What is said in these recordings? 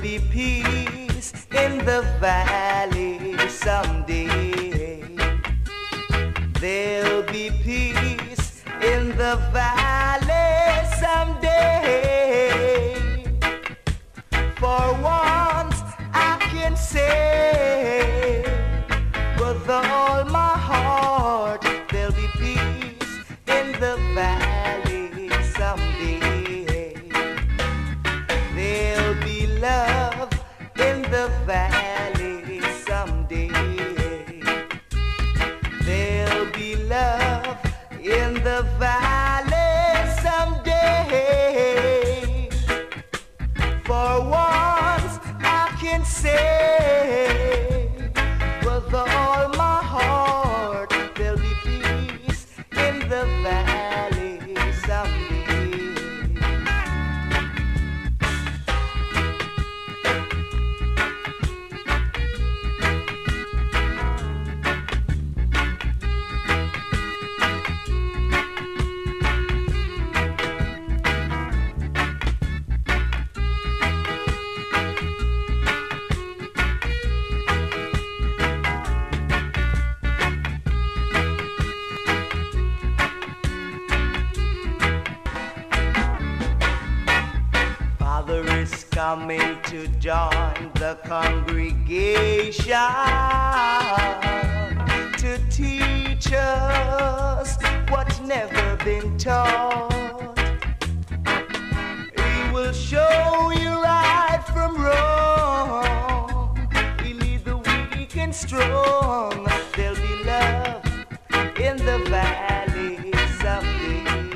be peace in the valley someday. There'll be peace in the valley someday. For once I can say with all my heart, there'll be peace in the valley someday. There'll be love in the valley someday. There'll be love in the valley someday. For once I can say with all my heart, there'll be peace in the valley someday. Father is coming to join the congregation to teach us what's never been taught. He will show you right from wrong. He lead the weak and strong. There'll be love in the valley someday.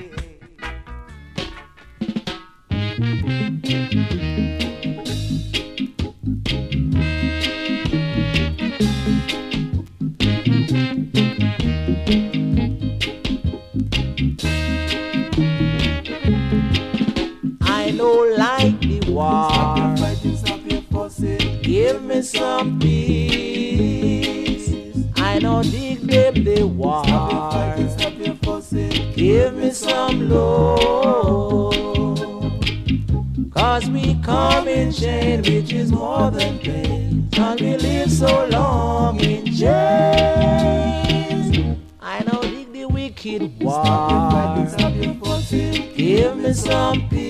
I know like the war. Stop your fighting, stop your fussing. Give me some peace. I know dig them the war. Stop your fighting, stop your fussing. Give me some love. Cause we come in chain, which is more than pain. And we live so long in chains. I know dig the wicked war. Stop your fighting, stop your fussing. Give me some peace.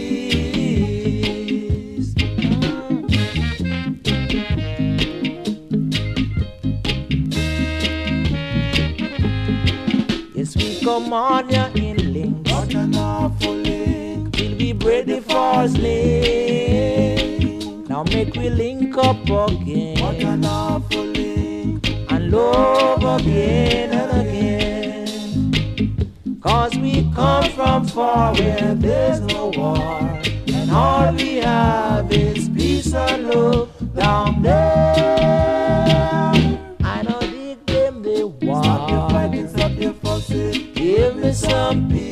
Yes, we come on ya in links. What an awful link. Till we break the false link. Now make we link up again. What an awful link. And love again and again. Cause we come from far where there's no war. And all we have is peace and love down there. I know dig them they war. Stop your fighting, stop your fussing. Give me some peace.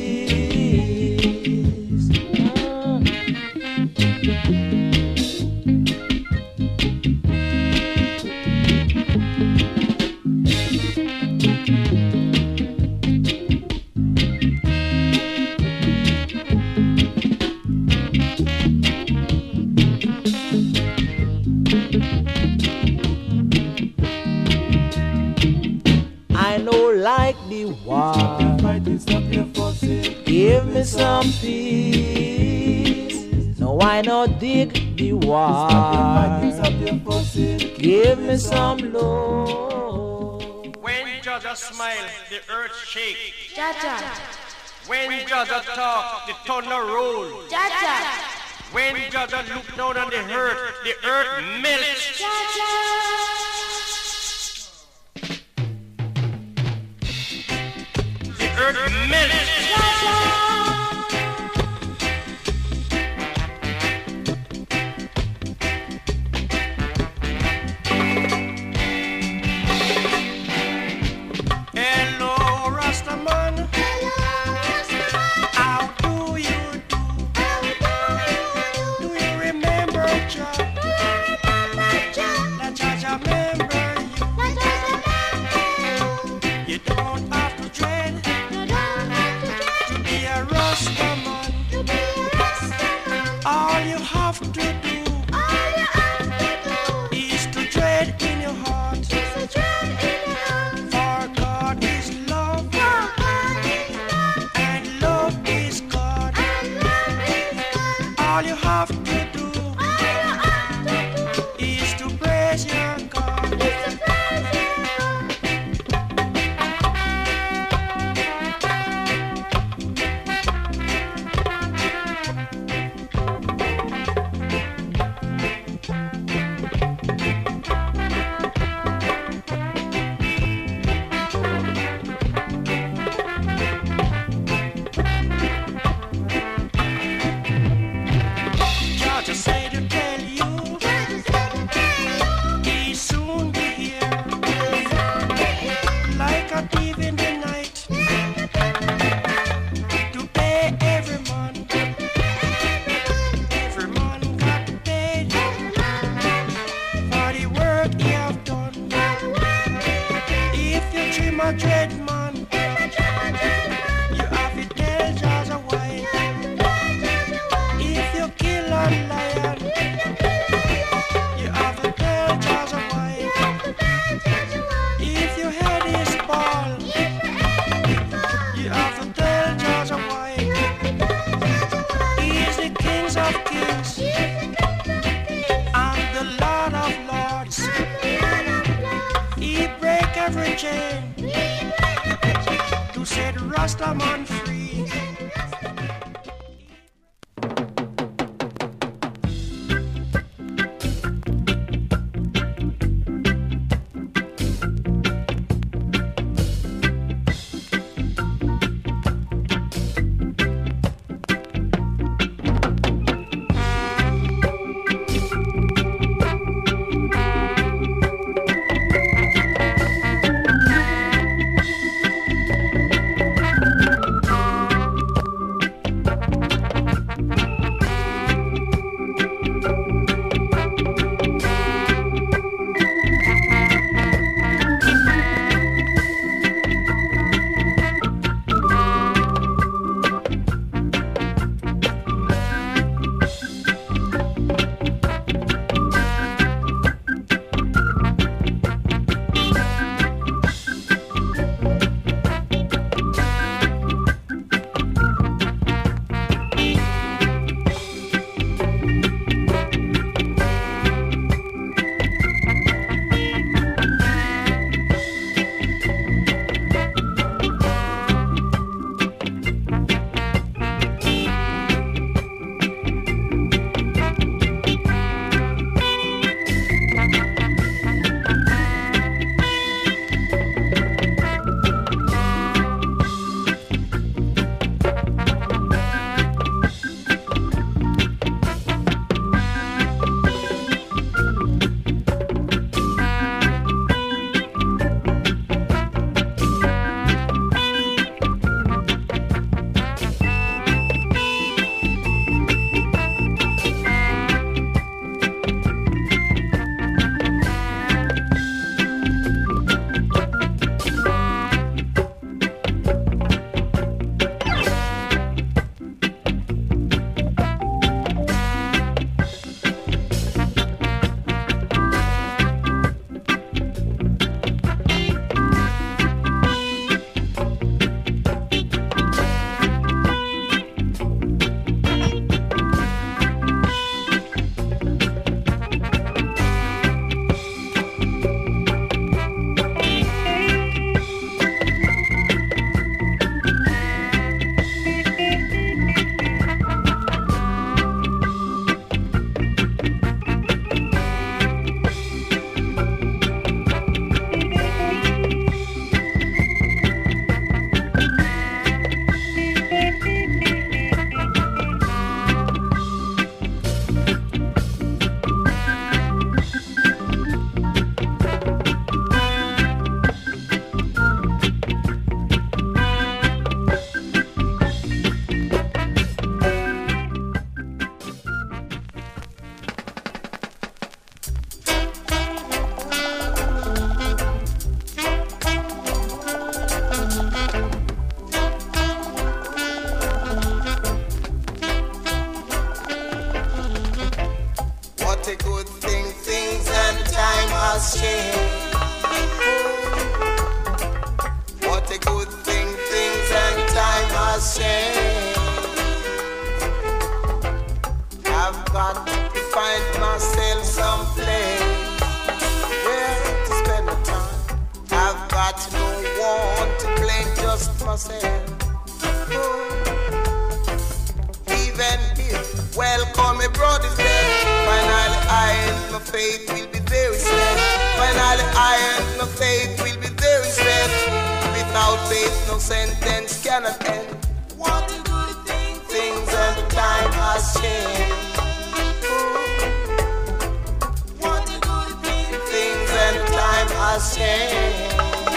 I know like the war. Stop your fighting, stop your fussing. Give me some peace. No, I know dig the war. Stop your fighting, stop your fussing. Give me some love. When Jaja smile, the earth shake. Jaja, When Jaja talk, the thunder roll. Jaja, When Jaja look down on the earth melts. Jaja. The earth melts. Hello, Rastaman. How do you do? Do you remember Jah? That Jaja remember you. You don't have to dread to be a Rastaman. All you have to do have to do is to praise your God. Just say to tell you, he soon be here, like a thief in the night, to pay every man got paid for the work he have done. If you dream a dread man, you have to tell just why. If you kill a lion, you have to tell just why. If your head is bald, you have to tell just why. He is the King of Kings and the Lord of Lords. He break every chain to set Rastaman free. got to find myself someplace where to spend the time. I've got no one to blame, just myself. Even if welcome my brothers there, finally I and my faith will be very sad. Finally I and my faith will be very sad. Without faith no sentence cannot end. What a good thing, things and the time has changed. What a good thing, things and the time has changed.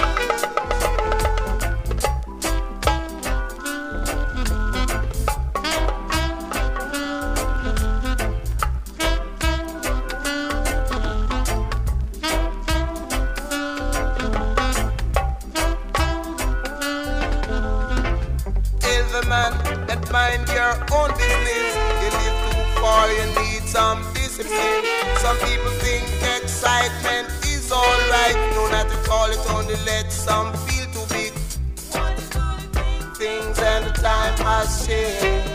Mind your own business. You live too far, you need some discipline. Some people think excitement is alright. No, not at all, it only lets some feel too big. Things and the time has changed.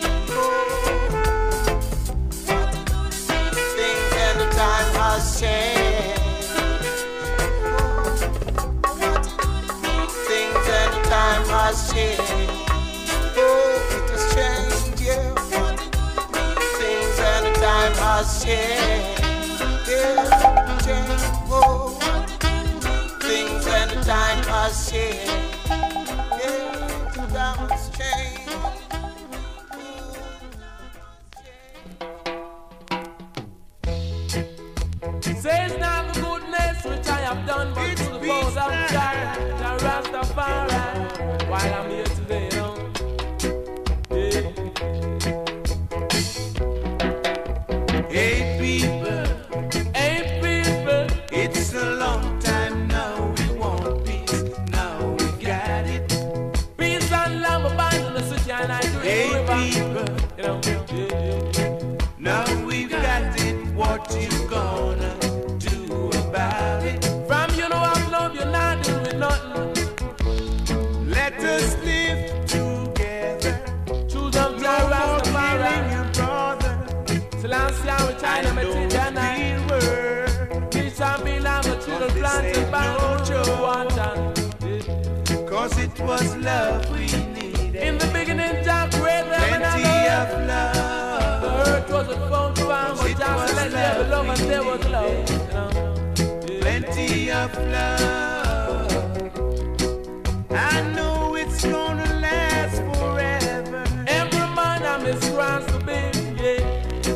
Things and the time has changed. Things and the time has changed. Time has changed, yeah, changed, whoa. Things and the time has changed, yeah, the time has changed. Says not the goodness which I have done, but to the cause of God, the Rastafari, while I'm here today, you know. Hey people, it's a long time now we want peace, now we got it. Peace and love abandon the city and I do it. Hey people, you know, now we've got it, what you gonna do about it? From you know I've loved you, not dealing with nothing. Let us live together. Choose up to Rastafari. Selassie, we China, me treat ya nice. Peace and be love, the children planted by no one. Cause it was love we needed. In the beginning, Jack created plenty of love. The earth was a phone farm, but Jack let there be love and there was love. Plenty of love. I know it's gonna last forever. Every man I miss Christ to be, yeah.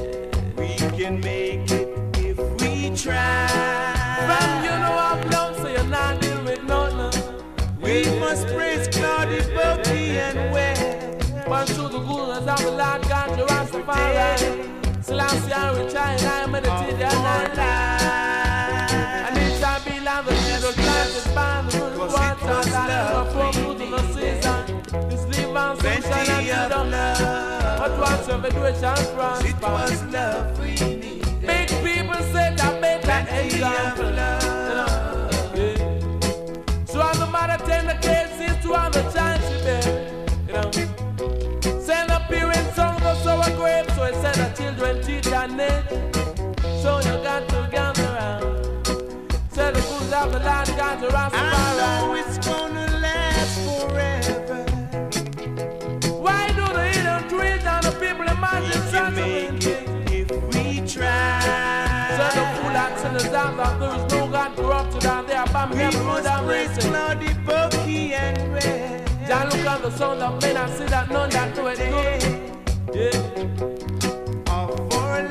Can make it if we try. From you know I've done, so you're not dealing with nothing. We must praise Claudia, Bucky and West. But through the goodness of the Lord God, the Rastafari. Selassie, we try and I meditate and I lie. And it shall be like the children planted by the good water that will flow through the season. This leave on sunshine and freedom. But whatsoever do it shall prosper. It was love we needed. Big people say that better example. Yeah. So all the mother tender cases to all the child she bear. You know. Send the parents son go sow a grape, so it said the children teach and knit. So you got to gather around. Say the fools of the land got to Rastafari. I know it's gonna last forever. Why do the hidden trees and the people imagine such a make it if we try? So the fool that sinners down that there is no God corrupted and they are bombing every road and racing. Claudia, Bucky and Red. Jah look at the sound of men and see that none that do it good. Yeah. All for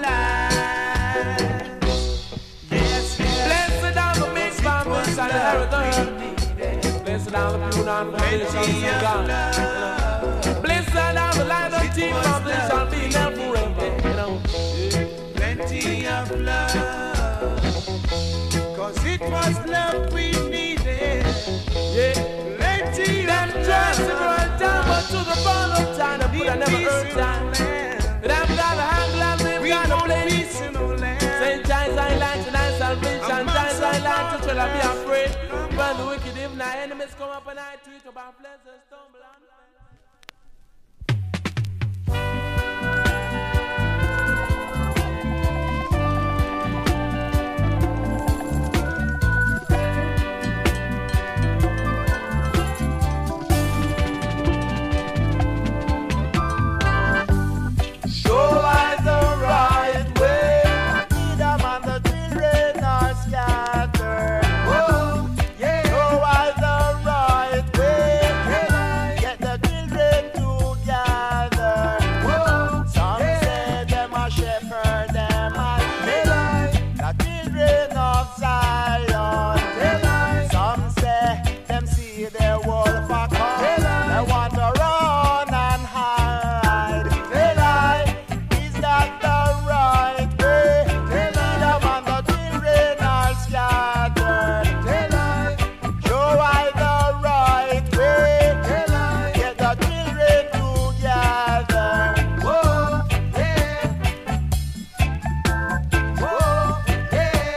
life. Yes, Blessed are the big farmers and inheritance. Blessed are the pure and foundations of God. Blessed are the light of team of this shall be there forever. You know. Plenty of love. Cause it was love we needed. Yeah. Plenty them of dress love. in right time, but to the ball of China, but I never heard time. Them got a handle and they've got a place. Say, Giants I like to thy salvation. Giants I like to shall I be afraid. When the wicked if my enemies come up and I tweet about pleasure, stumble and shepherd them and lead the children of Zion. Some say them see the wolf a come, they want to run and hide. Is that the right way? Lead them and the children are scattered. Show I the right way. Get the children together. Whoa, yeah. Whoa, yeah.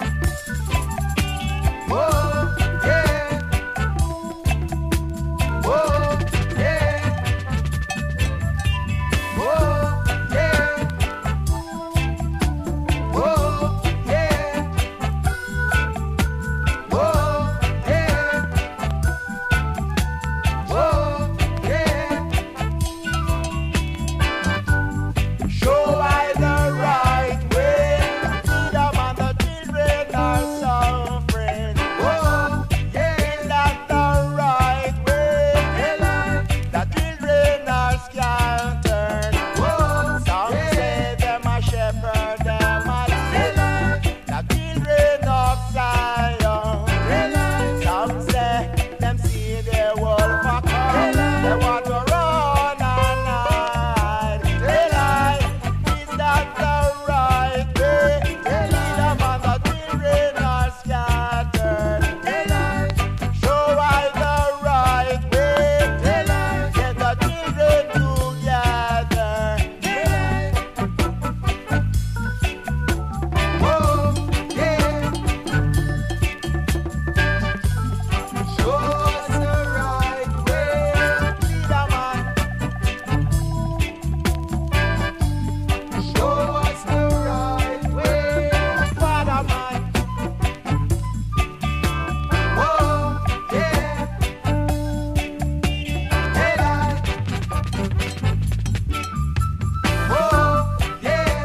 Whoa, yeah. Whoa, yeah. Whoa, yeah. Whoa, yeah. Whoa, yeah. Whoa, yeah. Show I the right way. Freedom and the children are suffering. Whoa, yeah. Is that the right way? The children are scattered. Whoa, some say them a shepherd, them a lead the children of Zion. Some say them see the wolf a come, they want to run and hide. Is that the right way? Lead them and the children are scattered. Show I the right way. Get the children together. Whoa, yeah. Show us the right way. Lead them and show us the right way. Father man. Whoa, yeah. Whoa, yeah.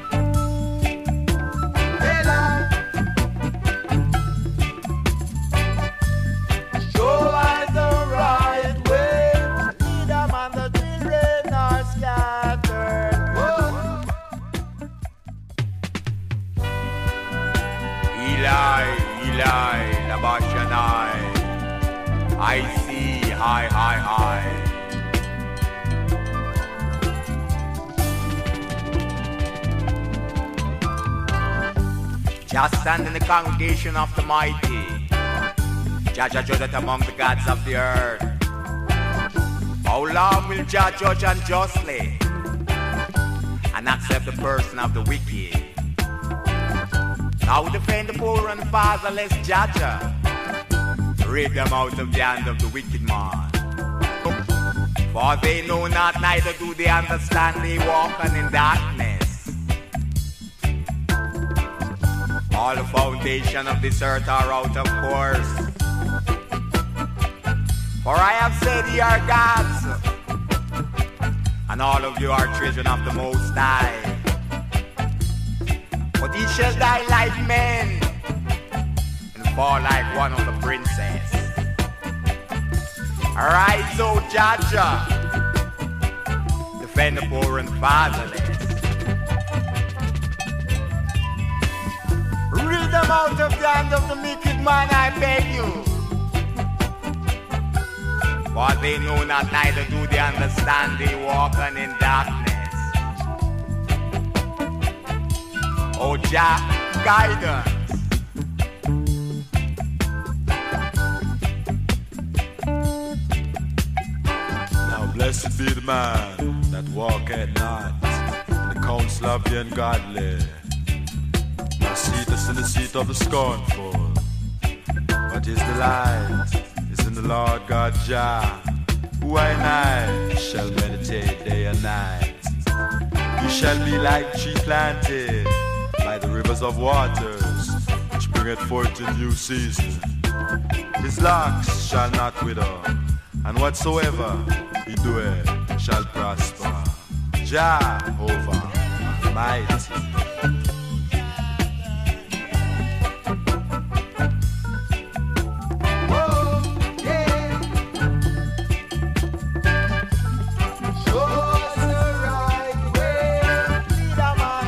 Show us the right way. Lead them and the children are scattered. Eli, Eli, Labashanai. I see, hi, hi, hi. Just stand in the congregation of the mighty. Judge a judge among the gods of the earth. How long will Jah judge unjustly and accept the person of the wicked? Now defend the poor and fatherless, Judge. Rid them out of the hand of the wicked man. For they know not, neither do they understand, they walk on in darkness. All the foundation of this earth are out of course. For I have said ye are gods, and all of you are children of the Most High. But ye shall die like men, and fall like one of the princes. Arise, O Judge, defend the poor and fatherless. Rid them out of the hand of the wicked man, I beg you. For they know not, neither do they understand, they walk on in darkness. O Jah, guide us. Now blessed be the man that walketh not in the counsel of the ungodly, nor sitteth in the seat of the scornful, but his delight is in the Lord God Jah, who and I shall meditate day and night. He shall be like tree planted by the rivers of waters, which bringeth forth in due season. His locks shall not wither, and whatsoever he doeth shall prosper. Jehovah Almighty. Show us the right way. Lead 'em on.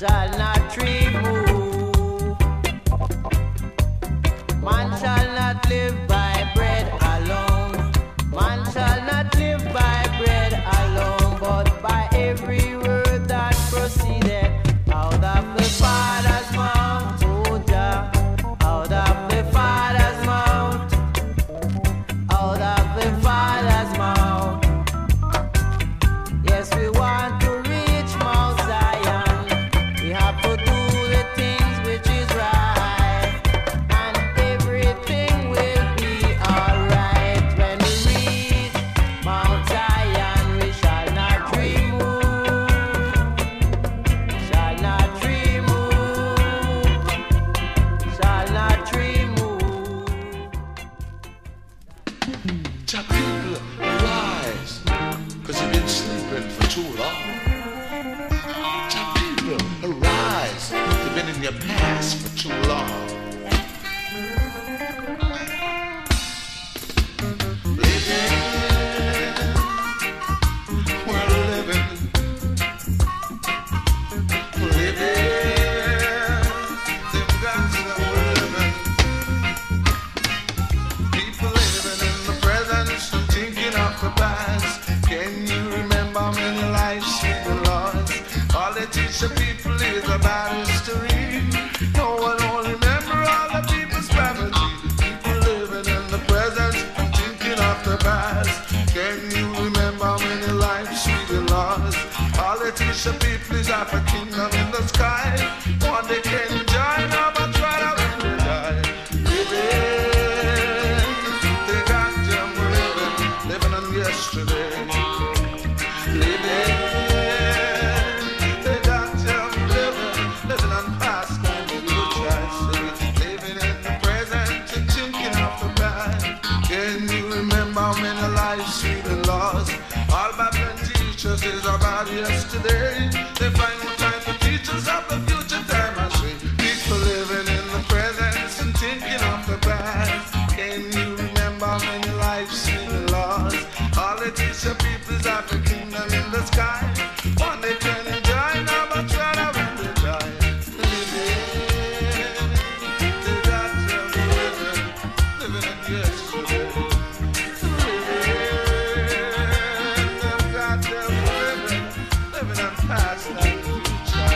shall not remove. Man shall not live by bread alone. Man shall not live by bread alone, but by every word that proceeded out of the Father's mouth. Oh, Jah, out of the Father's mouth. Out of the Father's mouth. Yes, we want to reach Mount Zion. We have to do the things which is right, and everything will be alright. When we reach Mount Zion, we shall not remove, shall not remove, shall not remove. Jah people, arise, cause you've been sleeping for too long. Jah people, arise, you've been in your past for too long. Living, we're living, them guys that we're living. People living in the present and thinking of the past. Can you remember how many lives we've lost? All they teach the people is about history. No one will remember all the people's family. People living in the present and thinking of the past. Can you remember how many lives we've lost? All they teach the people is of a kingdom in the sky. One they can enjoy now, but right out when they die. Living, they got them living on yesterday. Living, they got them living on past and future. Living in the present and thinking of the past. Can you remember how many lives we've lost? All Babylon teachers is about yesterday. They find no time to teach us of the future time. I say, people living in the present and thinking of the past. Can you remember how many lives we've lost? All they teach the people is of the kingdom in the sky. One they can enjoy now, but right out when they die. Living, they got them living on yesterday. Living, got them living on past and future.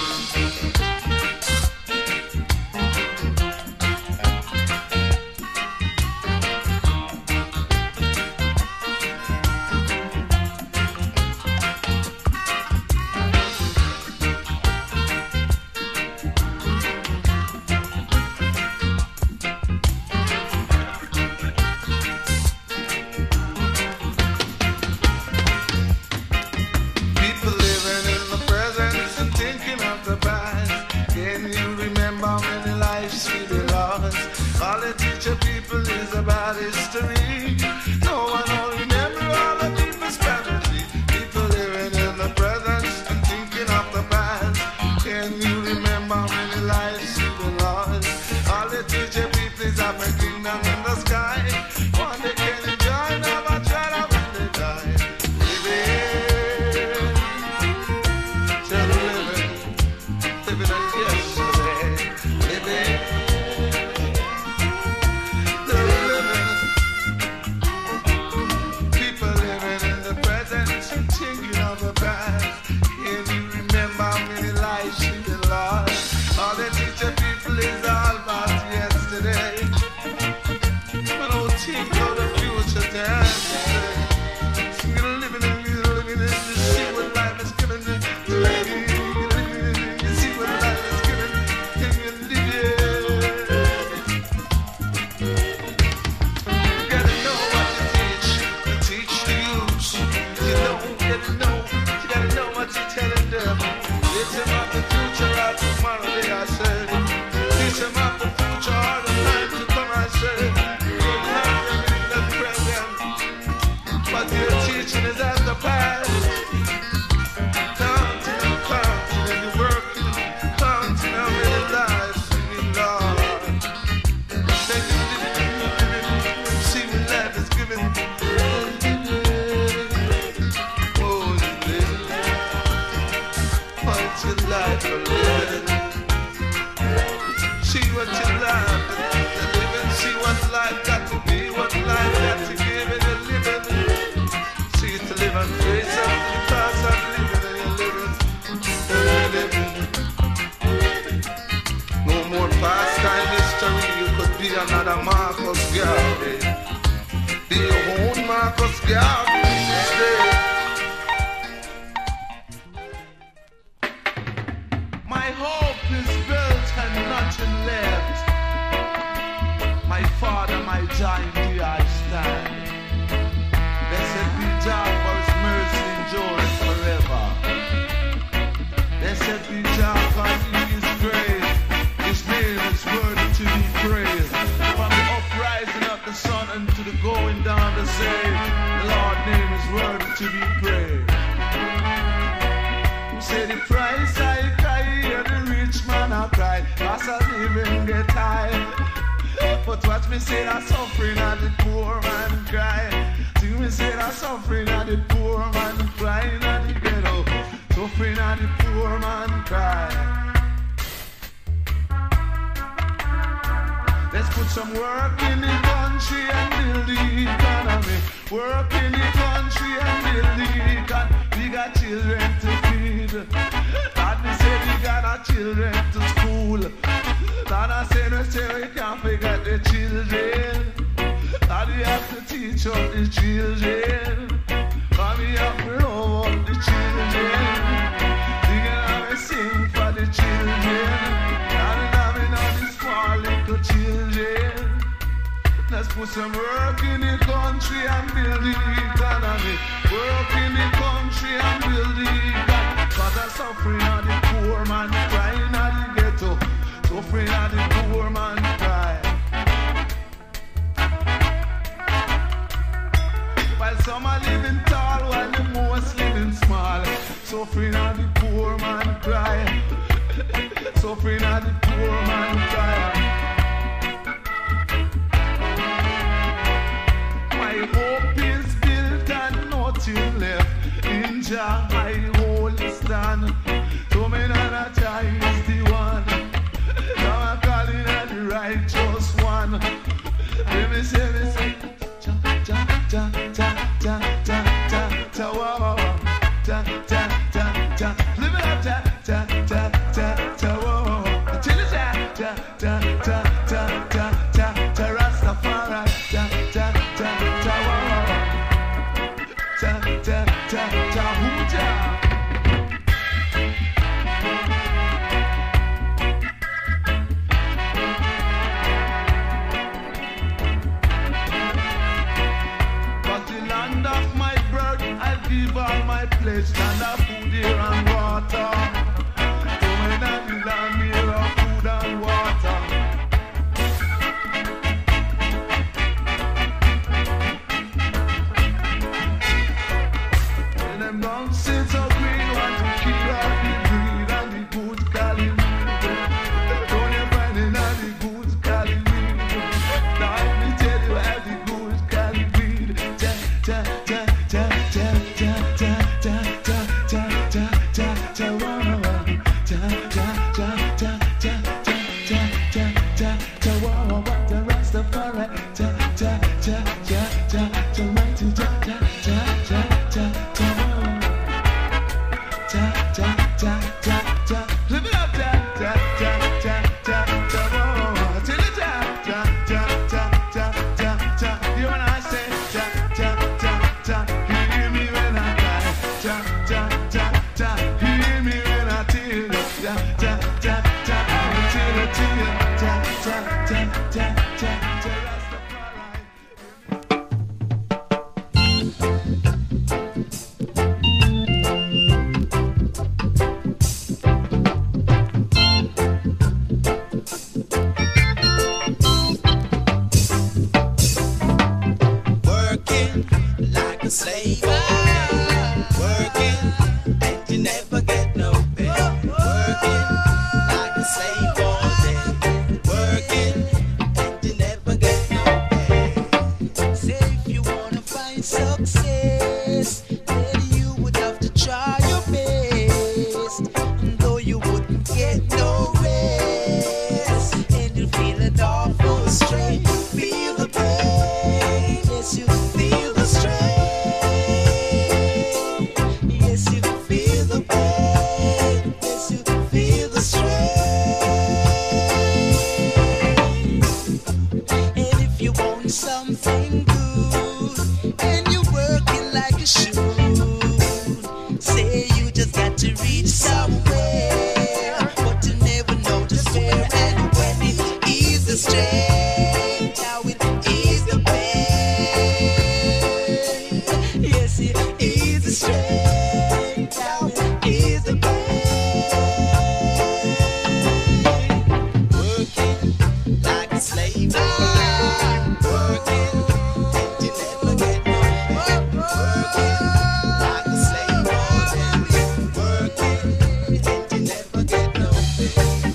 People living in the present and thinking of the past. Can you remember how many lives we've lost? All they teach the people is about history. No one will remember all the people's family. People living in the present and thinking of the past. Can you remember how many lives we've lost? All they teach the people is of a kingdom in the sky. One they can enjoy now, but right out when they die. Living, still living on yesterday. Living, still living. People living in the present and thinking of the past. Can you remember how many lives you've lost? All they teach the people is all about yesterday. I don't think of the future time. Living and living and see what life is giving. Living, see what life is giving. And you live it. You gotta know what to teach the youth. You gotta know what you're telling them. Teach them of the future or tomorrow, they are said. Teach them of the future or the time to come, I said. You're not living in the present, but your teaching is at the past. Counting and you're working, counting how many lives we lost. Thank you, living, see what life is giving. Oh, you live, what's your life? for living. See what you love, the living. See what life got to be, what life got to give it a living. See to live and face up to the past and living and you're living. No more past time history, you could be another Marcus Garvey. Be your own Marcus Garvey instead. My hope is built and nothing left. My Father, my giant, here I stand. Blessed be Jah, for His mercy endures forever. Blessed be Jah, for He is great. His name is worthy to be praised. From the uprising of the sun unto the going down the same, the Lord's name is worthy to be praised. Say the price I cry, the rich man I cry, cause I living get high. But watch me say that suffering and the poor man cry. See me say that suffering and the poor man crying and the ghetto. Suffering and the poor man cry. Let's put some work in the country and build the economy. Work in the country and build the economy. We got children to feed. God, we say we got our children to school. God, I say we can't forget the children. God, we have to teach up the children. God, we have to love up the children. We can sing for the children. God, we know these small little children. Let's put some work in the country and build the economy. Work in the country and build the economy. Cause the suffering of the poor man crying at the ghetto. Suffering of the poor man cry. While some are living tall, while the most living small. Suffering of the poor man cry. Suffering of the poor man cry. My hope is built and nothing left. In Jah I holy stand. So me not Jah is the one. Now I'm calling on the righteous one. Let me say, Jah, Jah, Jah, Jah, Jah, Jah, Jah, Jah, wow, wow, wow. Jah, Jah, Jah, Jah. Live it up, Jah, Jah, Jah, Jah, Jah, wow, wow, wow. Till it's Jah, Jah, Jah, Jah, Jah, Jah, Jah, Jah, Rastafari. Jah, Jah, Jah, Jah, wow, wow, wow. Jah, Jah, Jah, Jah, who Jah? Give all my pledge, land of food, air and water. Going on the land here of food and water. When them don't sit so green, want to kill all the breed and the good calling me. Don't you find it all the good calling me? Now let me tell you how the good calling me. Ja, ja, ja, ja, ja, ja, ja, ja, ja, ja, ja, ja, ja, wow, wow. Ja, ja, ja, ja, ja, ja, ja, ja, ja, ja, wow, wow, wow. The Rastafari. Ja, ja, ja, ja, ja, ja, mighty ja, ja, ja, ja, ja, ja, wow. Ja, ja, ja, ja, ja. Live it up, ja, ja, ja, ja, ja, ja, wow, wow. Till it ja, ja, ja, ja, ja, ja, ja. You and I say ja, ja, ja, ja. Hear me when I cry. Ja, ja, ja, ja. Hear me when I tell you. Ja, ja, ja, ja. Till it to you. Ja, ja, ja, ja, ja, ja. Rastafari. Working like a slave, working and you never get no pay. Working like a slave all day, working and you never get no rest, and you feel an awful strain. Feel the pain, yes, you feel the strain. Yes, you feel the pain, yes, you feel the strain. And if you want something good, and you're working like a shoe, say you just got to reach somewhere, but you never know just where. And when it ease the strain, how it ease the pain. Yes, it ease the strain, how it ease the pain. Working like a slave, working, and you never get no pay. Working like a slave, working, and you never get no pay.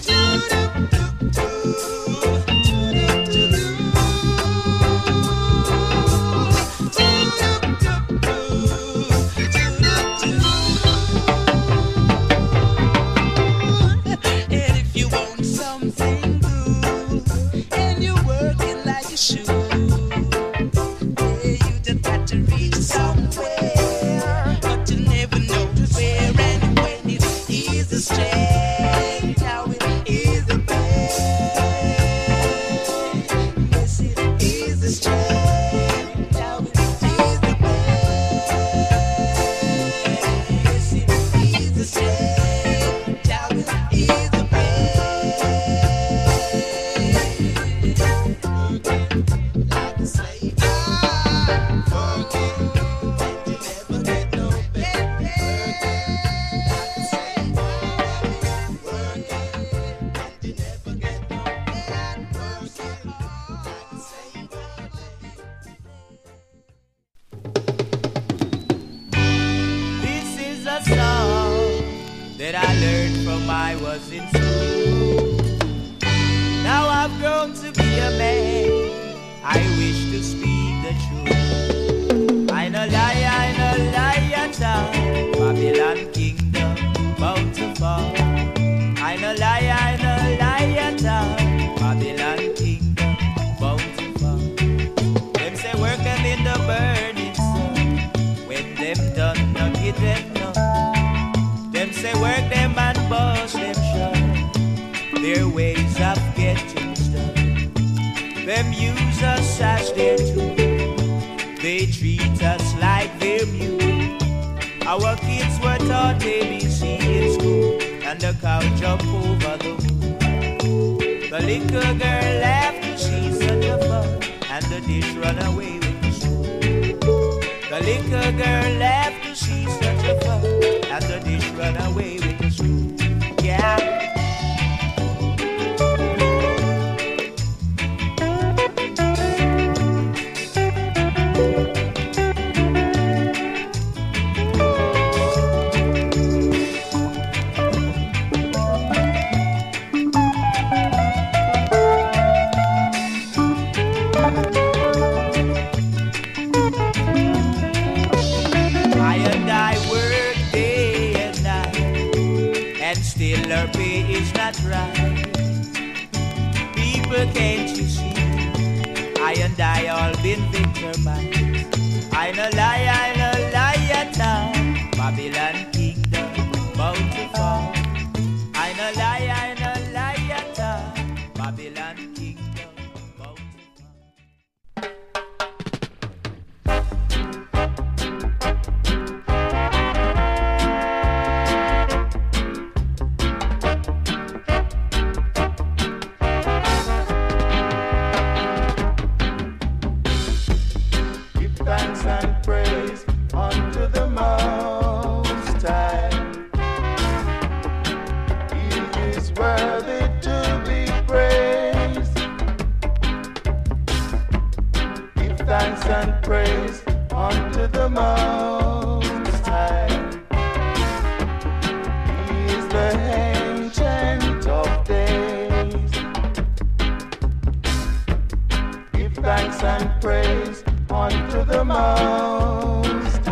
And if you want something good, and you're working like a shoe, yeah, you just got to reach somewhere, but you never know where. And when it is the strain, how it is the pain. Yes, it is the strain, how it is the pain. Yes, it is the strain, how it is the pain. Working like a slave, working, and you never get no pay. Like a slave, working, and you never get no pay. Working like a slave. This is a song that I learned from I was in school. Now I've grown to be a man, I wish to speak the truth. I no lie at all, Babylon kingdom bound to fall. I no lie at all, Babylon kingdom bound to fall. Them say work them in the burning sun, when them done no give them none. Them say work them and bust them shut, their ways of getting stuff. Them use us as their tool, they treat us like they're mute. Our kids were taught ABC in school, and the cow jump over the moon. The little girl laughed to see such a fun, and the dish run away with the spoon. The little girl laughed to see such a fun, and the dish run away with the spoon. Yeah. Still our pay is not right. People, can't you see? I and I all been victimized. I no lie at all. Babylon kingdom bound to fall. I no lie at all. Babylon kingdom bound to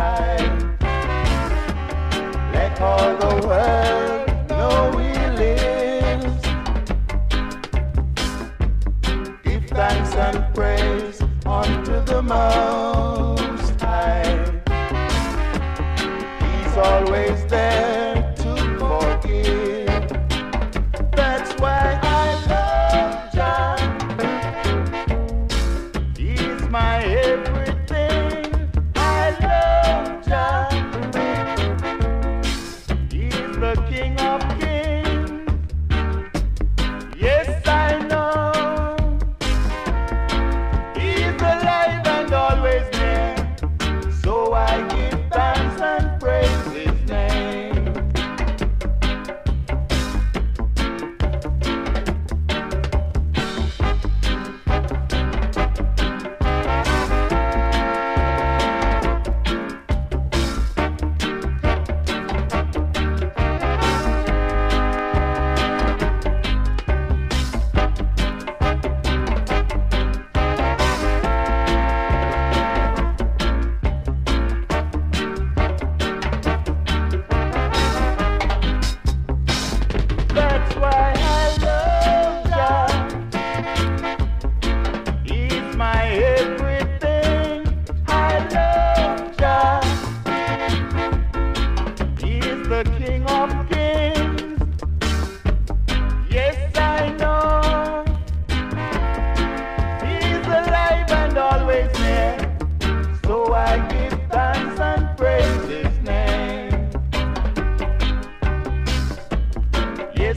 all the world know we live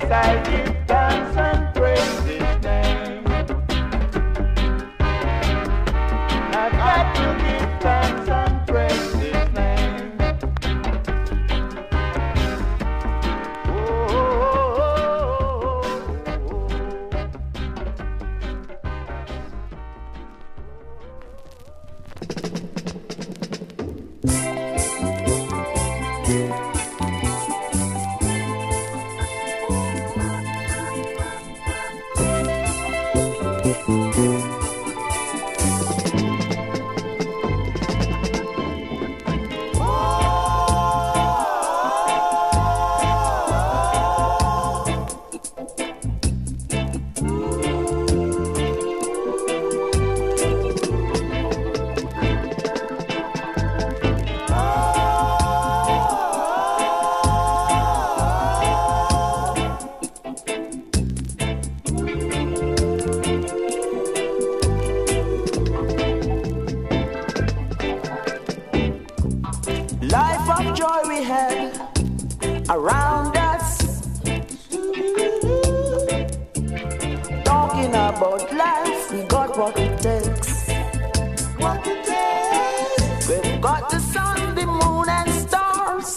I'll give thanks and praise His name. I've got to give thanks and praise His name. Life of joy we had around us. Talking about life, we got what it takes. We've got the sun, the moon, and stars.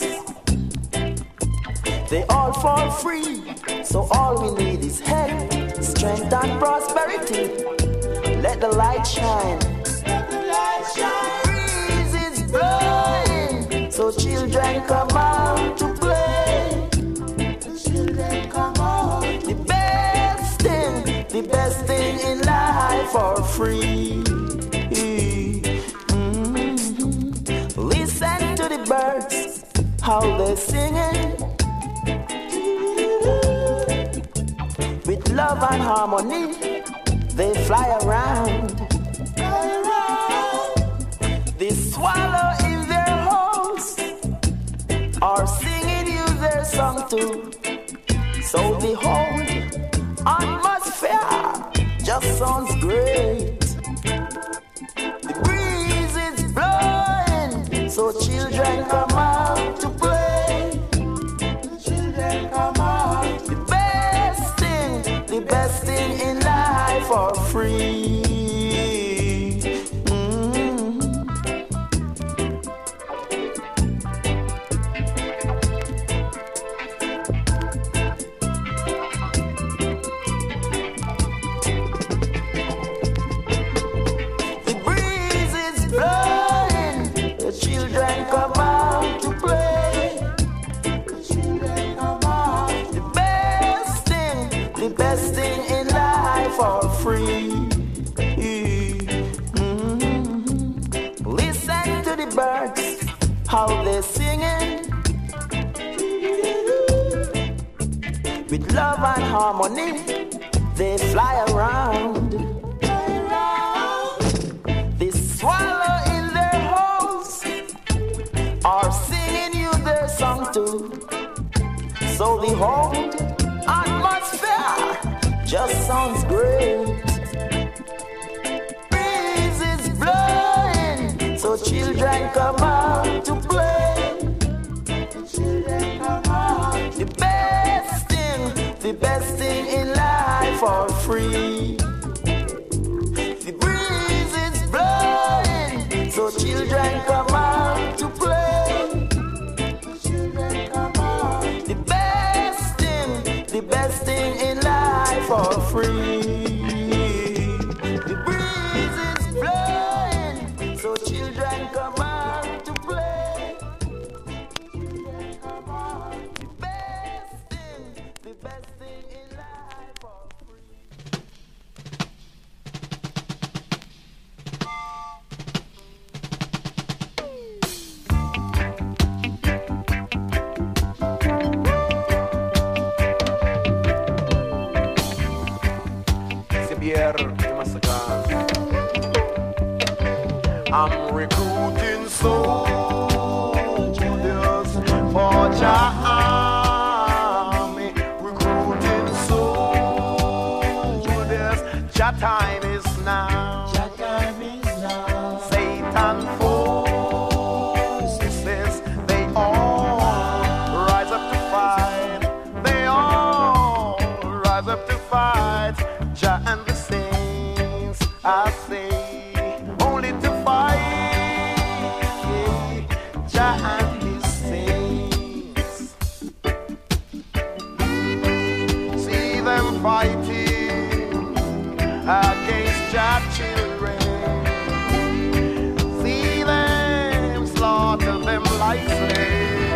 They all fall free, so all we need is health, strength, and prosperity. Let the light shine. Breeze is blowing, so children come out to play. The best thing in life for free. Listen to the birds, how they're singing. With love and harmony, they fly around. The swallow in their holes are singing you their song too. So the whole atmosphere just sounds great. The breeze is blowing, so children come out to play. The best thing in life for free. Free. Listen to the birds, how they're singing. With love and harmony, they fly around. The swallow in their holes are singing you their song too. So the whole atmosphere just sounds great. Breeze is blowing, so children come out to play. The best thing in life for free. The breeze is blowing, so children come out to play. The best thing in life for free. The breeze is blowing, so children come out to play. The best thing in life for free. I'm recruiting soldiers for Jah Army. Recruiting soldiers. Jah time is now. Satan forces, they all rise up to fight. They all rise up to fight. Jah and the saints, I say, only to fight. Jah and his saints. See them fighting against Jah children. See them slaughter them like slaves.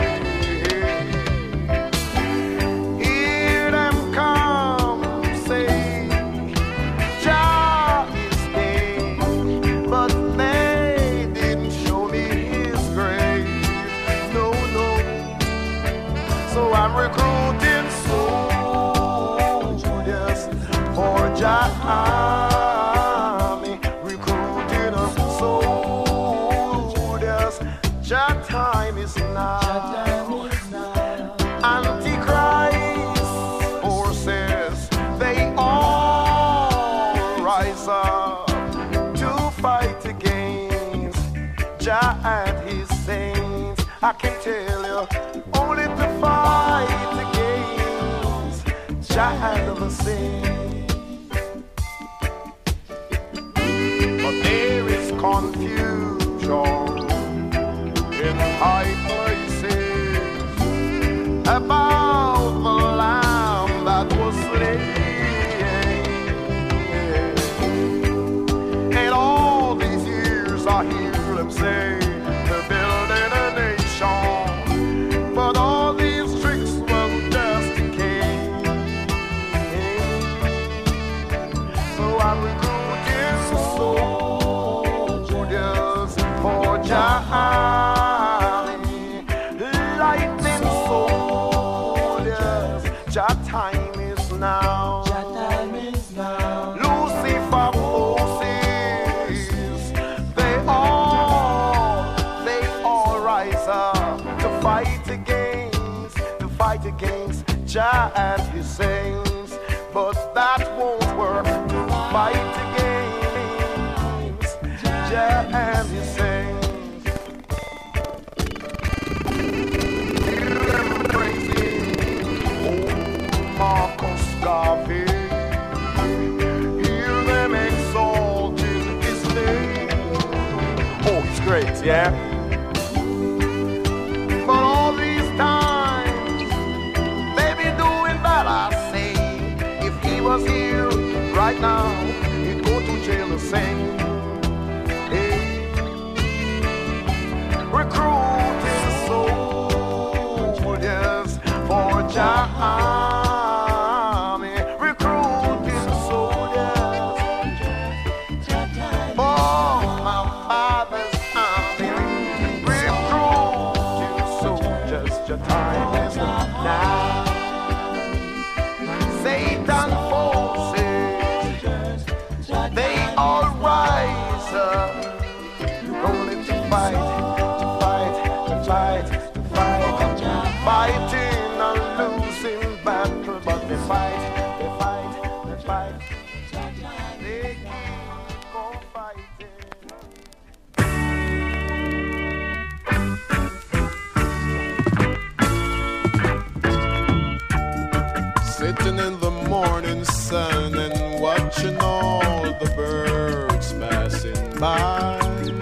Army recruiting soldiers. Jah time is now. Antichrist forces, they all rise up to fight against Jah and his saints. I can tell you, only to fight against Jah and the saints. There is confusion in high places about the lamb that was slain. And all these years I hear them say they're building a nation, but all these tricks were just a game. So I'm recruiting lightning soldiers. Jah time is now. Lucifer forces, they all rise up to fight against Jah and his saints. But that won't work to fight against Jah and his saints. Marcus Garvey, hear them exalting his name. Oh, it's great, yeah? But all these times, they be doing that, I say. If he was here right now, he'd go to jail the same. Hey. Recruiting soldiers for Jah. Satan forces, they all rise up, only to fight, fighting a losing battle, but they fight, they keep on fighting. Sitting in the morning sun and watching all the birds passing by.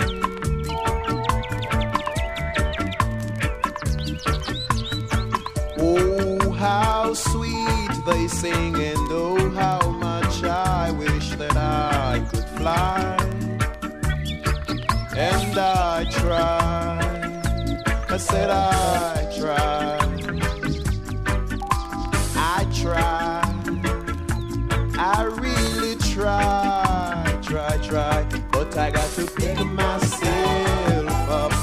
Oh, how sweet they sing, and oh, how much I wish that I could fly. And I tried, I said I tried. I really try, but I got to pick myself up,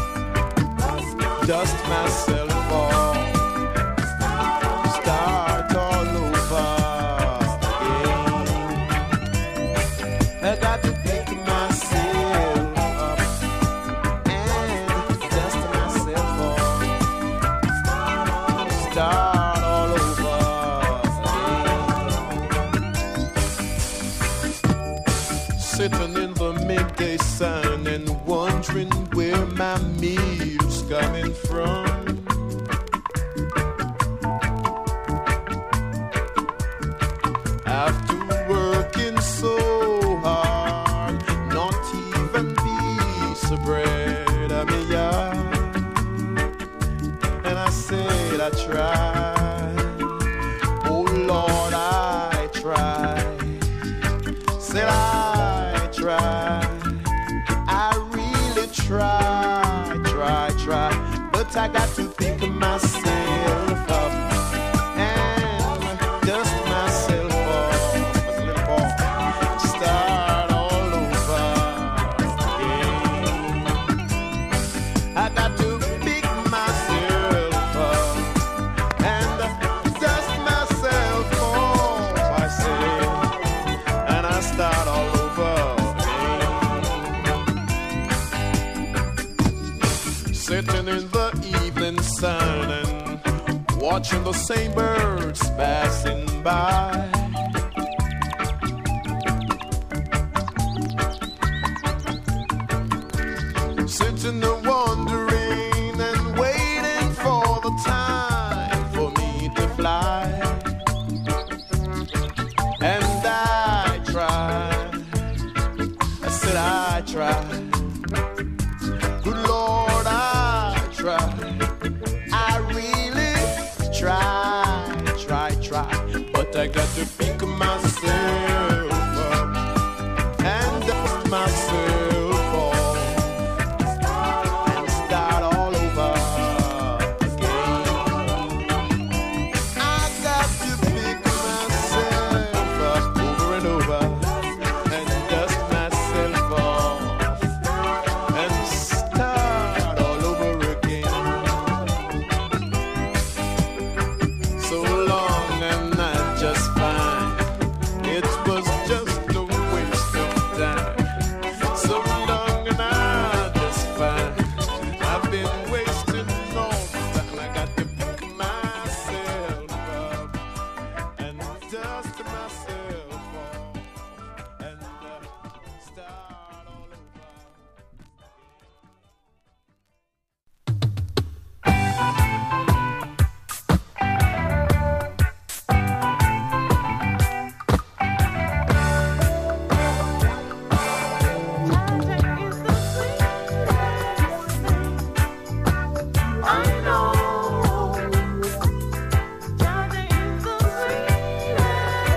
dust myself off, start all over again. I got to pick myself up and dust myself off, start all over. Sitting in the midday sun and wondering where my meal's coming from. I try. Oh Lord, I try. Said I try. I really try, try. But I got to think of myself up and dust myself off as a little boy and start all over again. I got to pick myself up and dust myself off, I say, and I start all over again. Sitting in the evening sun and watching the same birds passing by. Sitting there wondering and waiting for the time for me to fly. And I tried, I said I tried. Good Lord, I tried. I really try. But I got to pick myself up and dust myself off and start all over again. I got to pick myself up over and over and dust myself off and start all over again. So long and I just find it was just a waste of time. So long and I just find I've been wasting all the time. I got to pick myself up and dust myself off and start all over. I know Georgia is the sweetest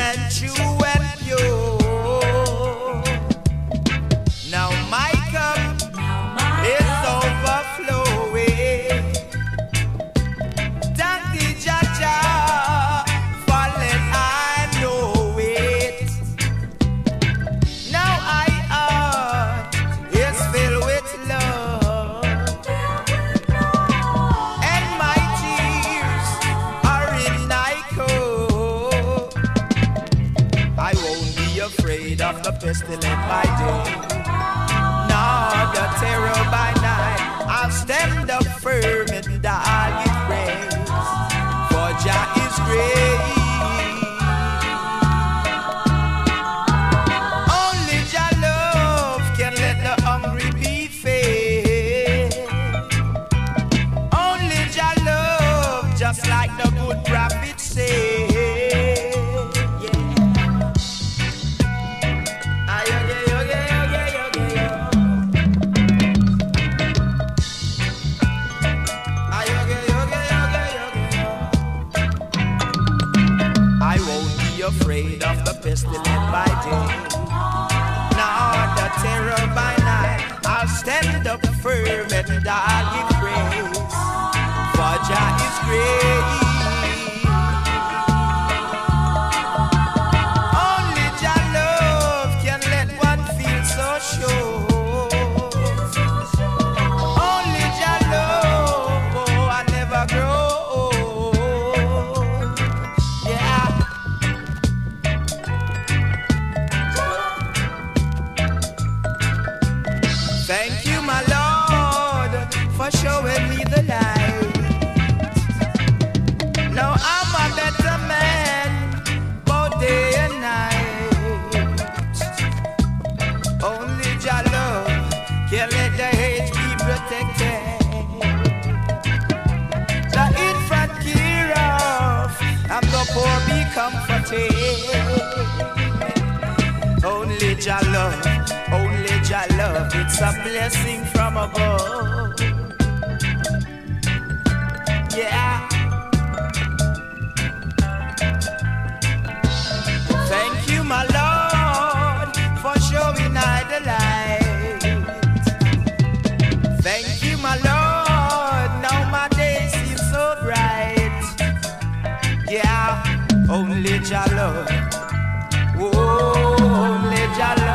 and true and pure. Now my cup is overflowing. Thank thee, Jah Jah, for let I know it. Now I heart is filled with love, and my tears are in thy coat. I won't be afraid of the pestilence by day, nor the terror by night. I'll stand up firm and die in praise, for Jah is great. Only Jah love can let the hungry be fed. Only Jah love, just like the good prophet said. I won't be afraid of the pestilence by day, nor the terror by night. I'll stand up firm and I'll give praise, for Jah is great. Only Jah love can let one feel so sure. Only Jah love, oh, I never grow old. Yeah. Thank you, my Lord, for showing me the light. Now I'm a better man, both day and night. Only Jah love can let the hate be protected. The infant care of and the poor be comforted. Only Jah love, only Jah love, it's a blessing from above. Yeah. Thank you, my Lord, for showing I the light. Thank you, my Lord, now my day seems so bright. Yeah, only Jah love, oh, only Jah love.